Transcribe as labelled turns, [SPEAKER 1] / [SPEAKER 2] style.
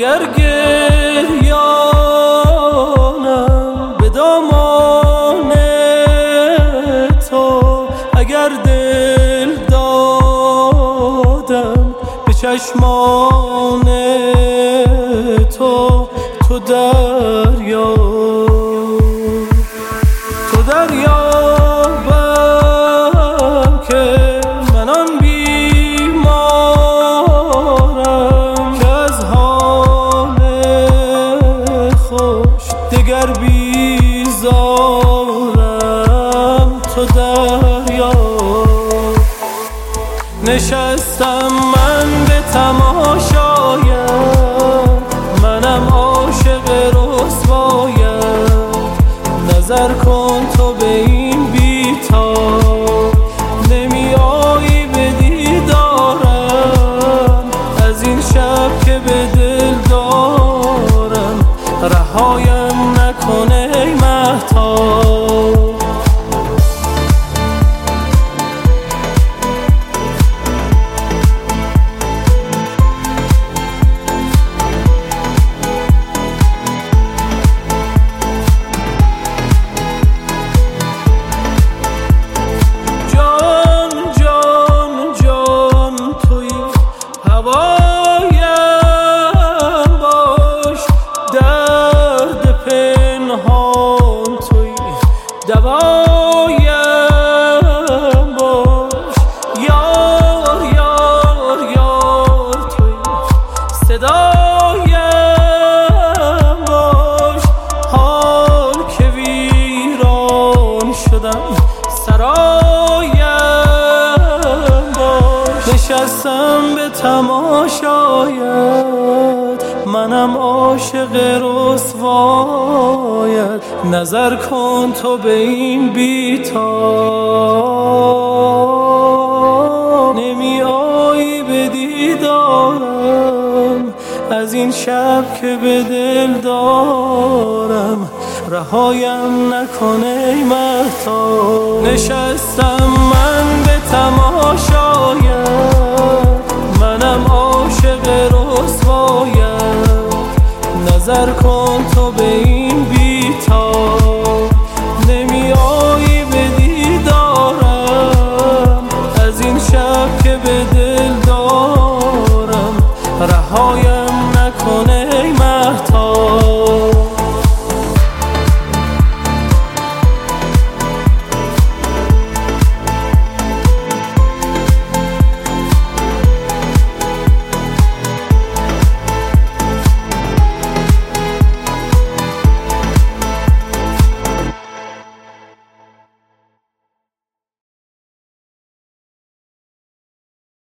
[SPEAKER 1] اگر گریانم به دامان تو، اگر دل دادم به چشمان تو، تو دریا بم که من آن بیمارم که از حال خوش دگر بیزارم. تو دریا نشستم من به تماشایت، منم عاشق رسوایت. نظر کن تو به این بی‌تاب، نمی آیی به دیدارم. از این شب که به دل دارم، رهایم نکنه ای مهتاب. دوایم باش یار یار یار توی، صدایم باش حال که ویران شدم، سرایم باش. نشستم به تماشایت، منم عاشق رسوایت. نظر کن تو به این بی‌تاب، نمی آیی به دیدارم. از این شب که به دل دارم، رهایم نکنه ای مهتاب. نشستم من به تماشایت، منم عاشق رسوایت. نظر کن